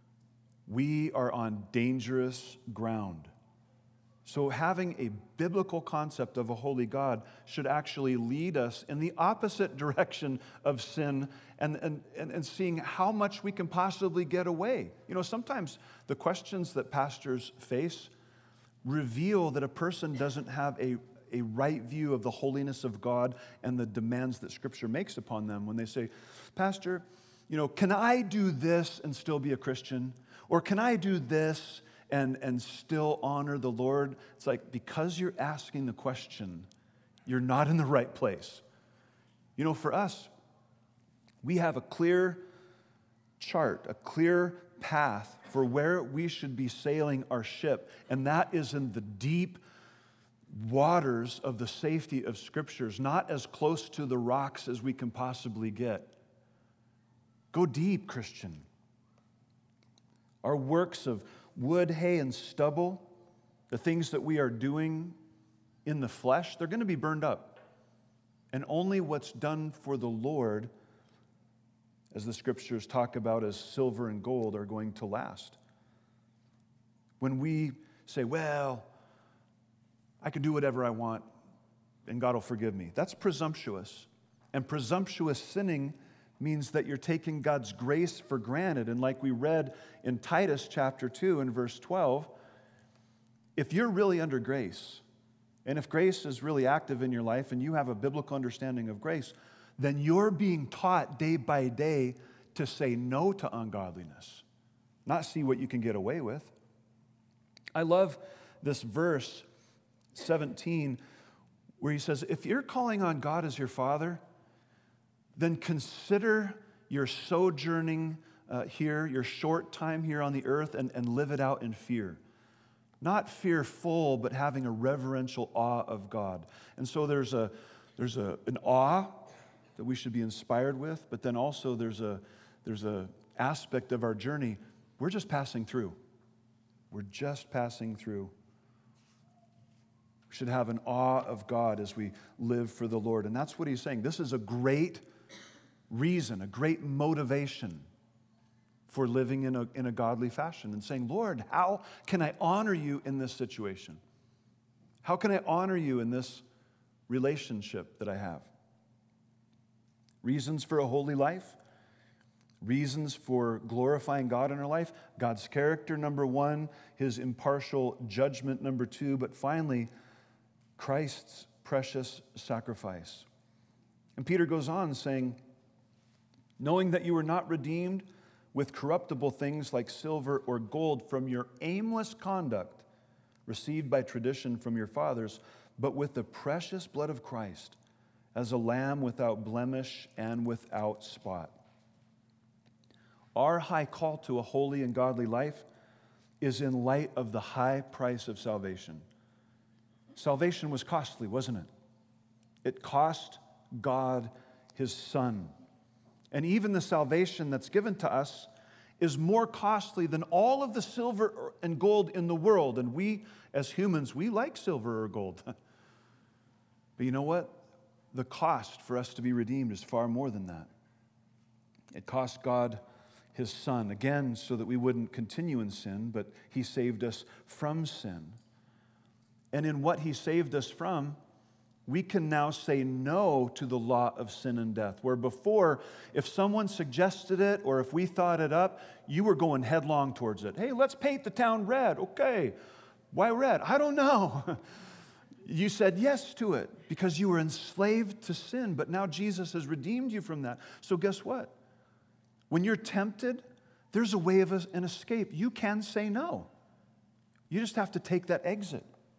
We are on dangerous ground. So having a biblical concept of a holy God should actually lead us in the opposite direction of sin and, and, and, and seeing how much we can possibly get away. You know, sometimes the questions that pastors face reveal that a person doesn't have a, a right view of the holiness of God and the demands that Scripture makes upon them when they say, Pastor, you know, can I do this and still be a Christian? Or can I do this and, and still honor the Lord? It's like, because you're asking the question, you're not in the right place. You know, for us, we have a clear chart, a clear path for where we should be sailing our ship, and that is in the deep waters of the safety of Scriptures, not as close to the rocks as we can possibly get. Go deep, Christian. Our works of wood, hay, and stubble, the things that we are doing in the flesh, they're going to be burned up. And only what's done for the Lord, as the Scriptures talk about as silver and gold, are going to last. When we say, well, I can do whatever I want and God will forgive me, that's presumptuous. And presumptuous sinning means that you're taking God's grace for granted. And like we read in Titus chapter two and verse twelve, if you're really under grace, and if grace is really active in your life and you have a biblical understanding of grace, then you're being taught day by day to say no to ungodliness, not see what you can get away with. I love this verse seventeen where he says, if you're calling on God as your Father, then consider your sojourning uh, here, your short time here on the earth, and, and live it out in fear. Not fearful, but having a reverential awe of God. And so there's a there's a, an awe that we should be inspired with, but then also there's a there's a aspect of our journey. We're just passing through. We're just passing through. We should have an awe of God as we live for the Lord. And that's what he's saying. This is a great reason, a great motivation for living in a, in a godly fashion and saying, Lord, how can I honor you in this situation? How can I honor you in this relationship that I have? Reasons for a holy life, reasons for glorifying God in our life, God's character, number one, his impartial judgment, number two, but finally, Christ's precious sacrifice. And Peter goes on saying, knowing that you were not redeemed with corruptible things like silver or gold from your aimless conduct received by tradition from your fathers, but with the precious blood of Christ as a lamb without blemish and without spot. Our high call to a holy and godly life is in light of the high price of salvation. Salvation was costly, wasn't it? It cost God his Son. And even the salvation that's given to us is more costly than all of the silver and gold in the world. And we, as humans, we like silver or gold. But you know what? The cost for us to be redeemed is far more than that. It cost God his Son, again, so that we wouldn't continue in sin, but he saved us from sin. And in what he saved us from, we can now say no to the law of sin and death. Where before, if someone suggested it or if we thought it up, you were going headlong towards it. Hey, let's paint the town red. Okay. Why red? I don't know. You said yes to it because you were enslaved to sin, but now Jesus has redeemed you from that. So guess what? When you're tempted, there's a way of an escape. You can say no. You just have to take that exit.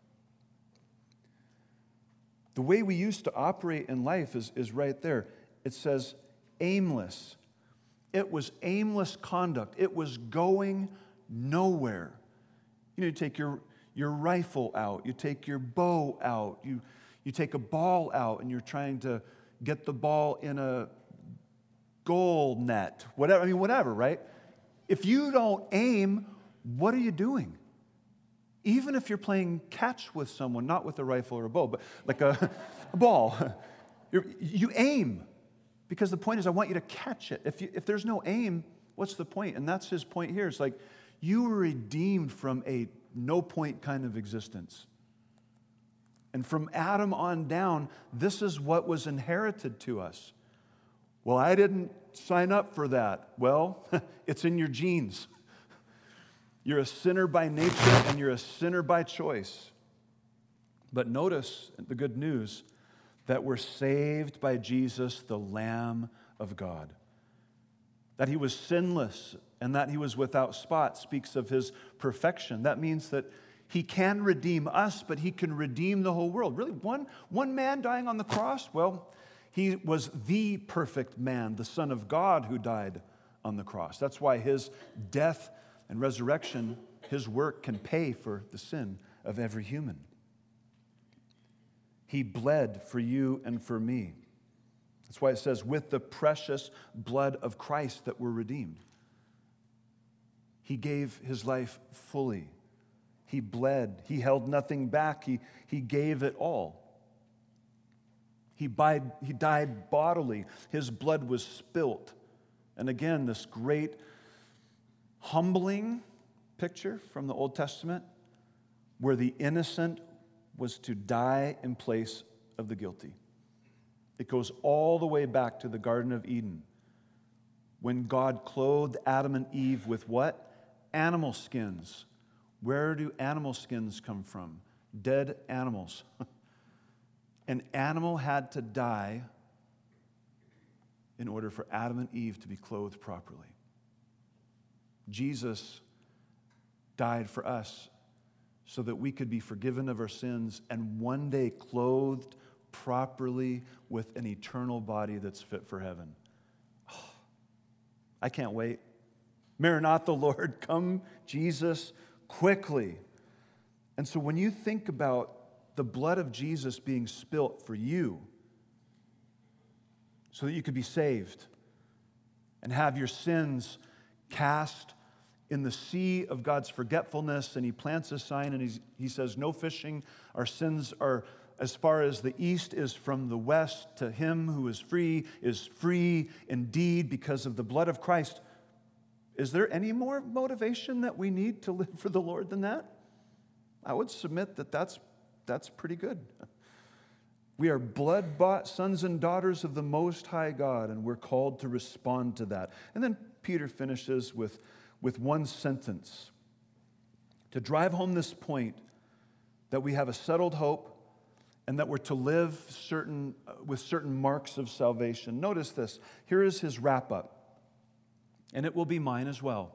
The way we used to operate in life is, is right there. It says aimless. It was aimless conduct. It was going nowhere. You know, you take your, your rifle out, you take your bow out, you, you take a ball out and you're trying to get the ball in a goal net, whatever, I mean, whatever, right? If you don't aim, what are you doing? Even if you're playing catch with someone, not with a rifle or a bow, but like a, a ball, you're, you aim. Because the point is, I want you to catch it. If, you, if there's no aim, what's the point? And that's his point here. It's like, you were redeemed from a no-point kind of existence. And from Adam on down, this is what was inherited to us. Well, I didn't sign up for that. Well, it's in your genes. You're a sinner by nature, and you're a sinner by choice. But notice the good news, that we're saved by Jesus, the Lamb of God. That he was sinless and that he was without spot speaks of his perfection. That means that he can redeem us, but he can redeem the whole world. Really, one, one man dying on the cross? Well, he was the perfect man, the Son of God who died on the cross. That's why his death and resurrection, his work can pay for the sin of every human. He bled for you and for me. That's why it says, with the precious blood of Christ that we're redeemed. He gave his life fully. He bled. He held nothing back. He, he gave it all. He died, he died bodily. His blood was spilt. And again, this great humbling picture from the Old Testament where the innocent was to die in place of the guilty. It goes all the way back to the Garden of Eden when God clothed Adam and Eve with what? Animal skins. Where do animal skins come from? Dead animals. An animal had to die in order for Adam and Eve to be clothed properly. Jesus died for us so that we could be forgiven of our sins and one day clothed properly with an eternal body that's fit for heaven. Oh, I can't wait. Maranatha, Lord, come, Jesus, quickly. And so when you think about the blood of Jesus being spilt for you so that you could be saved and have your sins cast in the sea of God's forgetfulness, and he plants a sign and he's, he says, no fishing. Our sins are as far as the east is from the west. To him who is free is free indeed because of the blood of Christ. Is there any more motivation that we need to live for the Lord than that? I would submit that that's, that's pretty good. We are blood-bought sons and daughters of the Most High God, and we're called to respond to that. And then Peter finishes with, with one sentence to drive home this point that we have a settled hope and that we're to live certain, uh, with certain marks of salvation. Notice this. Here is his wrap-up. And it will be mine as well.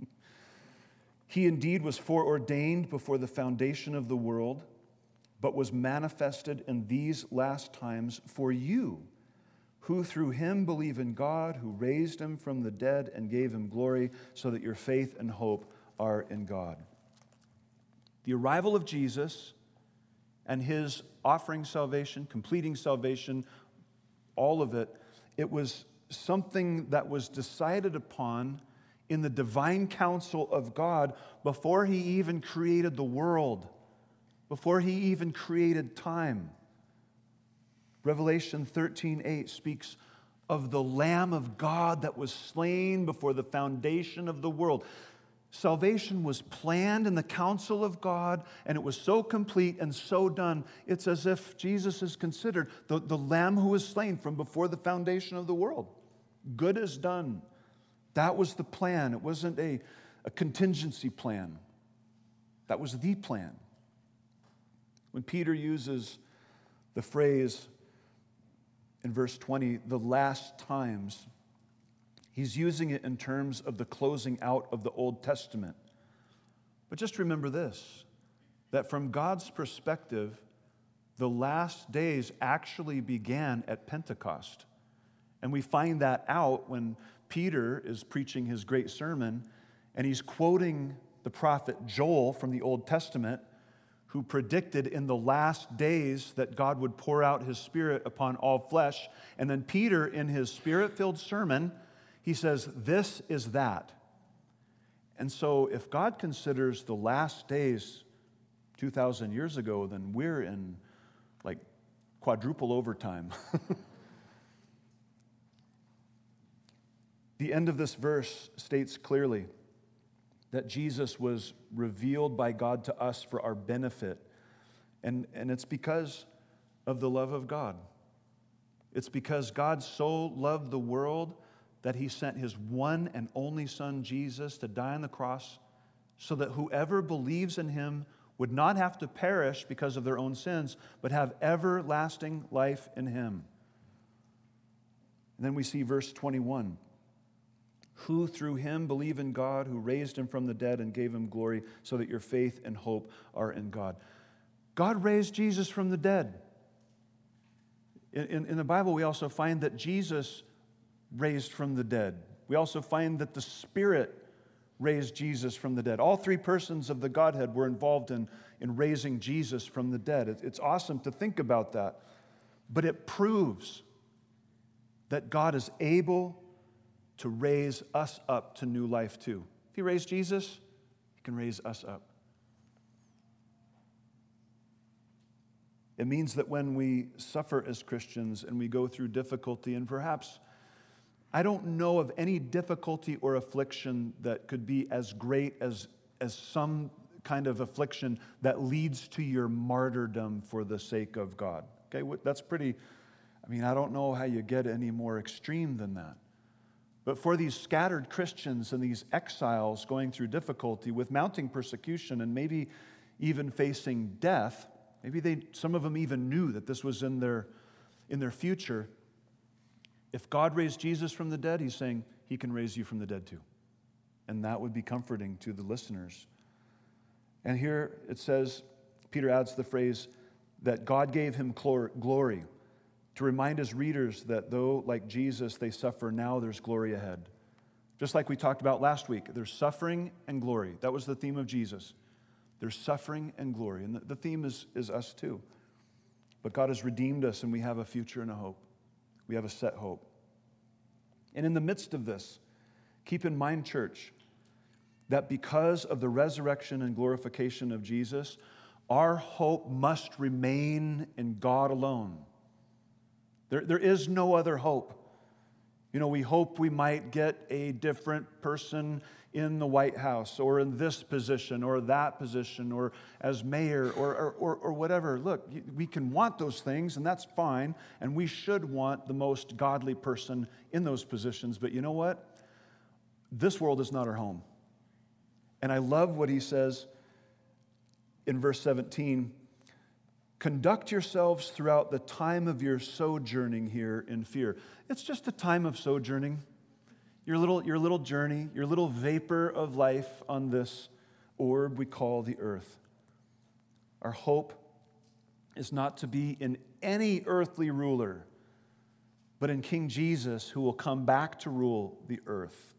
He indeed was foreordained before the foundation of the world, but was manifested in these last times for you, who through him believe in God, who raised him from the dead and gave him glory, so that your faith and hope are in God. The arrival of Jesus and his offering salvation, completing salvation, all of it, it was something that was decided upon in the divine counsel of God before he even created the world, before he even created time. Revelation thirteen eight speaks of the Lamb of God that was slain before the foundation of the world. Salvation was planned in the counsel of God, and it was so complete and so done. It's as if Jesus is considered the, the Lamb who was slain from before the foundation of the world. Good is done. That was the plan. It wasn't a, a contingency plan. That was the plan. When Peter uses the phrase in verse twenty, the last times, he's using it in terms of the closing out of the Old Testament. But just remember this, that from God's perspective, the last days actually began at Pentecost. And we find that out when Peter is preaching his great sermon, and he's quoting the prophet Joel from the Old Testament, who predicted in the last days that God would pour out his Spirit upon all flesh. And then Peter, in his Spirit-filled sermon, he says, this is that. And so if God considers the last days two thousand years ago, then we're in like quadruple overtime. The end of this verse states clearly that Jesus was revealed by God to us for our benefit. And, and it's because of the love of God. It's because God so loved the world that he sent his one and only Son, Jesus, to die on the cross so that whoever believes in him would not have to perish because of their own sins, but have everlasting life in him. And then we see verse twenty-one. Who through him believe in God, who raised him from the dead and gave him glory, so that your faith and hope are in God. God raised Jesus from the dead. In, in, in the Bible, we also find that Jesus raised from the dead. We also find that the Spirit raised Jesus from the dead. All three persons of the Godhead were involved in, in raising Jesus from the dead. It, it's awesome to think about that. But it proves that God is able to raise us up to new life too. If he raised Jesus, he can raise us up. It means that when we suffer as Christians and we go through difficulty, and perhaps I don't know of any difficulty or affliction that could be as great as, as some kind of affliction that leads to your martyrdom for the sake of God. Okay, that's pretty, I mean, I don't know how you get any more extreme than that. But for these scattered Christians and these exiles going through difficulty with mounting persecution and maybe even facing death, maybe they, some of them even knew that this was in their, in their future. If God raised Jesus from the dead, he's saying he can raise you from the dead too. And that would be comforting to the listeners. And here it says, Peter adds the phrase that God gave him glory, to remind his readers that though, like Jesus, they suffer now, there's glory ahead. Just like we talked about last week, there's suffering and glory. That was the theme of Jesus. There's suffering and glory. And the theme is, is us too. But God has redeemed us, and we have a future and a hope. We have a set hope. And in the midst of this, keep in mind, church, that because of the resurrection and glorification of Jesus, our hope must remain in God alone. There, there is no other hope. You know, we hope we might get a different person in the White House or in this position or that position or as mayor or, or, or, or whatever. Look, we can want those things, and that's fine, and we should want the most godly person in those positions. But you know what? This world is not our home. And I love what he says in verse seventeen. Conduct yourselves throughout the time of your sojourning here in fear. It's just a time of sojourning. Your little, your little journey, your little vapor of life on this orb we call the earth. Our hope is not to be in any earthly ruler, but in King Jesus, who will come back to rule the earth.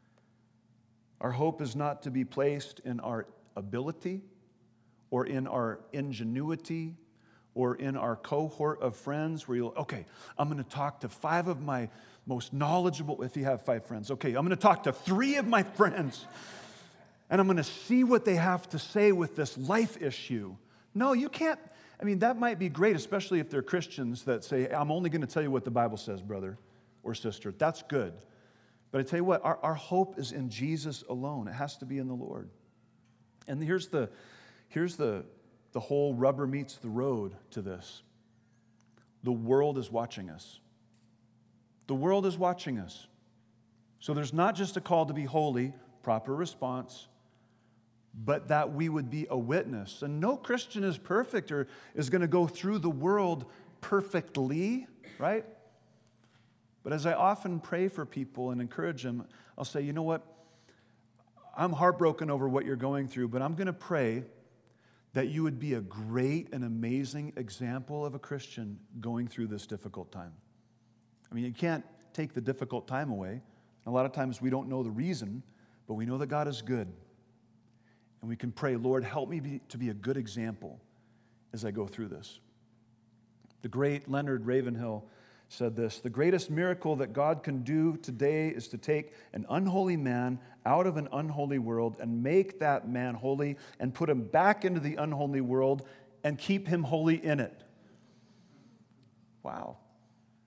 Our hope is not to be placed in our ability or in our ingenuity or in our cohort of friends where you'll, okay, I'm going to talk to five of my most knowledgeable, if you have five friends, okay, I'm going to talk to three of my friends, and I'm going to see what they have to say with this life issue. No, you can't. I mean, that might be great, especially if they're Christians that say, I'm only going to tell you what the Bible says, brother or sister. That's good. But I tell you what, our, our hope is in Jesus alone. It has to be in the Lord. And here's the, here's the, the whole rubber meets the road to this. The world is watching us. The world is watching us. So there's not just a call to be holy, proper response, but that we would be a witness. And no Christian is perfect or is going to go through the world perfectly, right? But as I often pray for people and encourage them, I'll say, you know what? I'm heartbroken over what you're going through, but I'm going to pray that you would be a great and amazing example of a Christian going through this difficult time. I mean, you can't take the difficult time away. A lot of times we don't know the reason, but we know that God is good. And we can pray, Lord, help me be, to be a good example as I go through this. The great Leonard Ravenhill said this: the greatest miracle that God can do today is to take an unholy man out of an unholy world and make that man holy and put him back into the unholy world and keep him holy in it. Wow.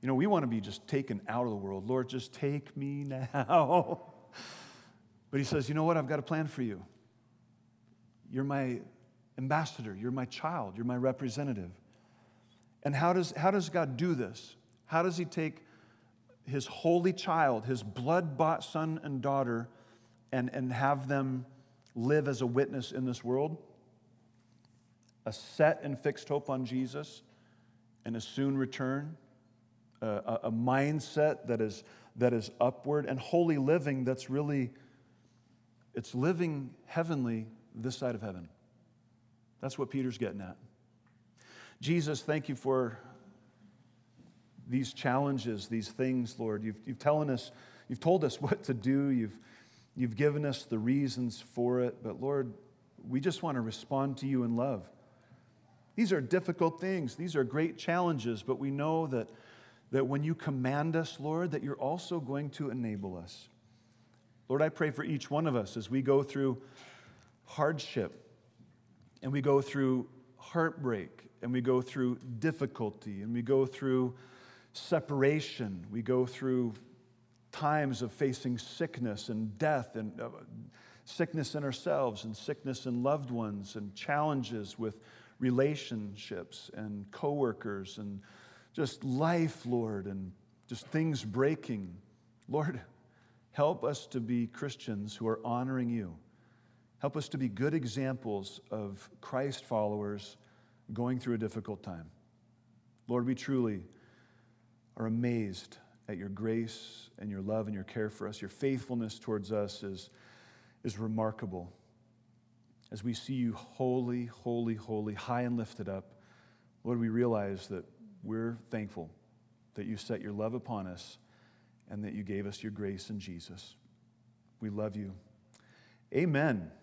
You know, we want to be just taken out of the world. Lord, just take me now. But he says, you know what? I've got a plan for you. You're my ambassador. You're my child. You're my representative. And how does, how does God do this? How does he take his holy child, his blood-bought son and daughter, and, and have them live as a witness in this world? A set and fixed hope on Jesus and a soon return. A, a mindset that is, that is upward, and holy living that's really, it's living heavenly this side of heaven. That's what Peter's getting at. Jesus, thank you for these challenges, these things, Lord. You've, you've, telling us, you've told us what to do. You've, you've given us the reasons for it. But Lord, we just want to respond to you in love. These are difficult things. These are great challenges, but we know that that when you command us, Lord, that you're also going to enable us. Lord, I pray for each one of us as we go through hardship and we go through heartbreak and we go through difficulty and we go through separation. We go through times of facing sickness and death and uh, sickness in ourselves and sickness in loved ones and challenges with relationships and coworkers and just life, Lord, and just things breaking. Lord, help us to be Christians who are honoring you. Help us to be good examples of Christ followers going through a difficult time. Lord, we truly are amazed at your grace and your love and your care for us. Your faithfulness towards us is, is remarkable. As we see you holy, holy, holy, high and lifted up, Lord, we realize that we're thankful that you set your love upon us and that you gave us your grace in Jesus. We love you. Amen.